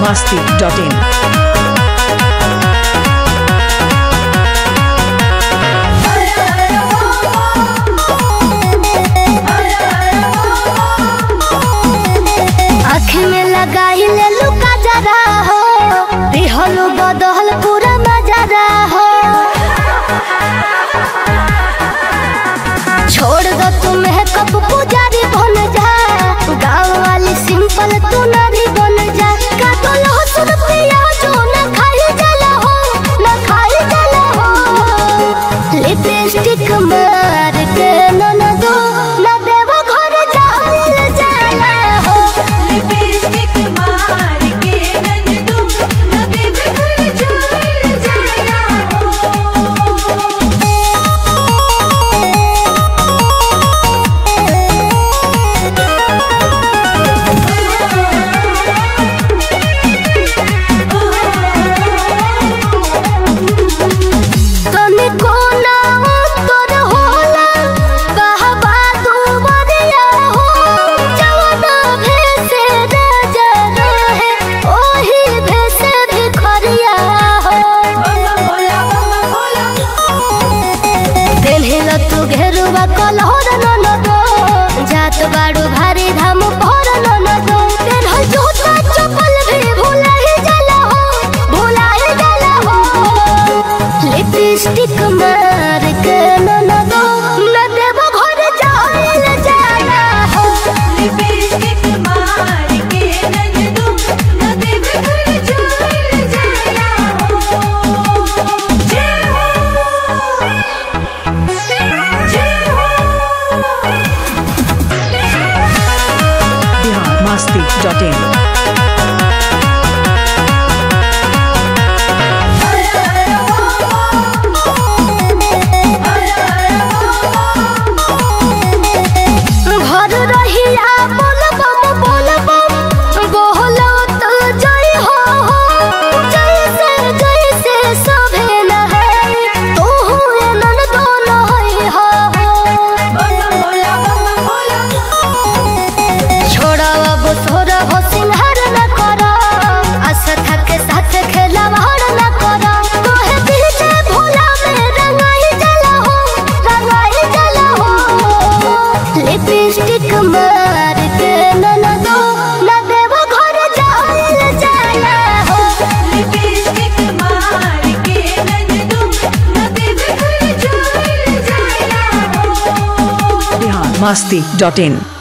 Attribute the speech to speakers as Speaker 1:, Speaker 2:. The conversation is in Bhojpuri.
Speaker 1: biharmasti.in
Speaker 2: लगाई ले लुका जरा हो दिहलु बदहल पूरा मजरा हो छोड़ दो तुम्हें कब पुजारी बन जा गाँव वाली सिंपल तू नारी बन जा का तो लहसुन प्याज न खाई जला हो न खाई जला हो लिपस्टिक मार के न दो न देव घर जाइल जाला हो लिपस्टिक मार के न दो न देव घर जाइल जाला तू घेरुआ कलहर न दो जात बाड़ू भारी धाम पर न दो तेरा जूता चप्पल भी भुला ही जाला हो लिपस्टिक मार के न दो न देव घर जाइल जाला हो लिपस्टिक मार के न दो न देव घर जाइल जाला
Speaker 1: biharmasti.in
Speaker 2: घर रहिया बोलबम बोलो तो जय हो जैसे सभे नहाई तू नन दोनों हो छोड़ा अब सोरा हो सिंहार न करो असथा के साथ खेलवाड़ न करो तोहे पीछे भोला में रंगाई जला हो लिपस्टिक मार के न दो न देव घर जाइल जाला हो लिपस्टिक मार के न दो न देव घर जाइल जाला हो
Speaker 1: biharmasti.in